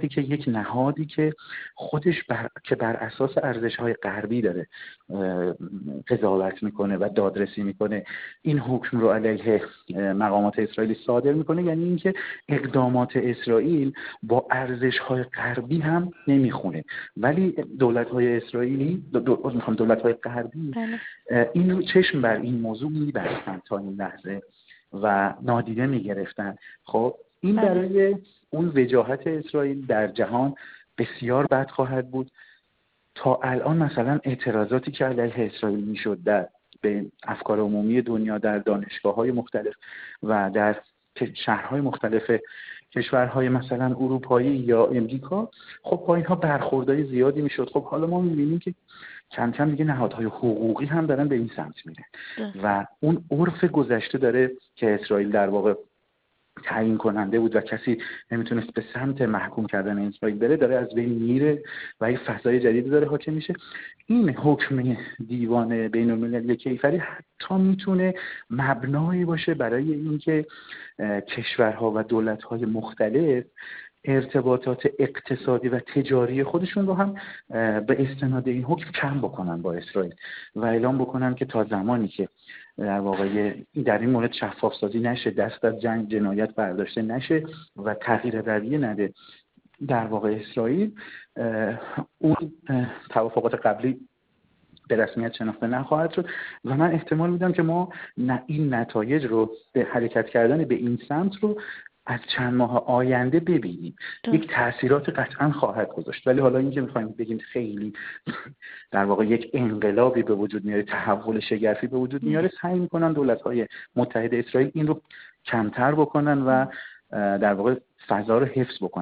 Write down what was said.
وقتی که یک نهادی که خودش بر اساس ارزش‌های غربی داره قضاوت میکنه و دادرسی میکنه این حکم رو علیه مقامات اسرائیلی صادر میکنه، یعنی اینکه اقدامات اسرائیل با ارزش‌های غربی هم نمیخونه. ولی دولت‌های اسرائیلی دولت‌های غربی این رو چشم بر این موضوع می‌بستن تا این لحظه و نادیده می‌گرفتن. خب این برای اون وجاهت اسرائیل در جهان بسیار بد خواهد بود. تا الان مثلا اعتراضاتی که علیه اسرائیل میشد در به افکار عمومی دنیا، در دانشگاه‌های مختلف و در شهرهای مختلف کشورهای مثلا اروپایی یا امریکا، خب با اینها برخوردهای زیادی میشد. خب حالا ما می‌بینیم که کم کم دیگه نهادهای حقوقی هم دارن به این سمت میره و اون عرف گذشته داره که اسرائیل در واقع تعیین کننده بود و کسی نمیتونست به سمت محکوم کردن اسرائیل بره، داره از بین میره و یک فضای جدیدی داره حاکم میشه. این حکم دیوان بین‌المللی کیفری حتی میتونه مبنایی باشه برای اینکه کشورها و دولت‌های مختلف ارتباطات اقتصادی و تجاری خودشون رو هم به استناد این حکم کم بکنن با اسرائیل و اعلام بکنن که تا زمانی که در واقع در این مورد شفاف سازی نشه، دست از جنگ جنایت برداشته نشه و تغییر رویه نده در واقع اسرائیل، اون توافقات قبلی به رسمیت شناخته نخواهد شد و من احتمال میدم که ما این نتایج رو به حرکت کردن به این سمت رو از چند ماه آینده ببینیم. یک تأثیرات قطعا خواهد گذاشت، ولی حالا اینکه میخوایم بگیم خیلی در واقع یک انقلابی به وجود میاره، تحول شگرفی به وجود میاره، سعی میکنن دولت‌های متحد اسرائیل این رو کمتر بکنن و در واقع فضا رو حفظ بکنن.